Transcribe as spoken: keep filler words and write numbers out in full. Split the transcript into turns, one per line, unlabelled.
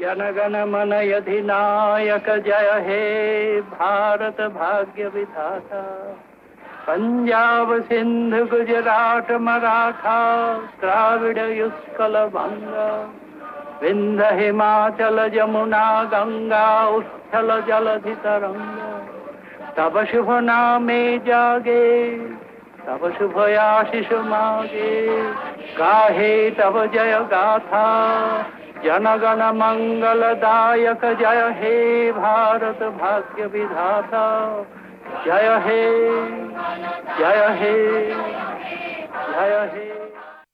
जनगण मन अधिनायक जय हे भारत भाग्य विधाता। पंजाब सिंध गुजरात मराठा द्राविड़ उत्कल बंगा विंध्य हिमाचल जमुना गंगा उच्छल जलधि तरंगा। तब शुभ नामे जागे तब शुभ आशीष मागे गाहे तब जय गाथा। जनगण मंगलदायक जय हे भारत भाग्य विधाता। जय हे जय हे जय हे।